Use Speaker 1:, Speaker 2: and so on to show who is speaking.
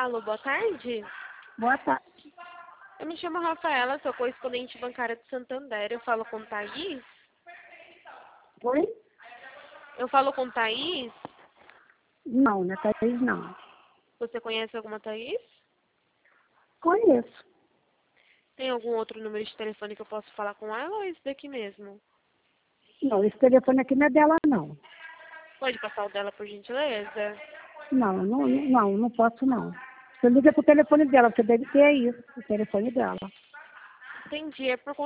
Speaker 1: Alô, boa tarde.
Speaker 2: Boa tarde.
Speaker 1: Eu me chamo Rafaela, sou correspondente bancária do Santander. Eu falo com Thaís?
Speaker 2: Oi?
Speaker 1: Eu falo com Thaís?
Speaker 2: Não, não é Thaís, não.
Speaker 1: Você conhece alguma Thaís?
Speaker 2: Conheço.
Speaker 1: Tem algum outro número de telefone que eu posso falar com ela ou é esse daqui mesmo?
Speaker 2: Não, esse telefone aqui não é dela, não.
Speaker 1: Pode passar o dela, por gentileza?
Speaker 2: Não posso, não. Você liga pro telefone dela, você deve ter aí o telefone dela.
Speaker 1: Entendi, é por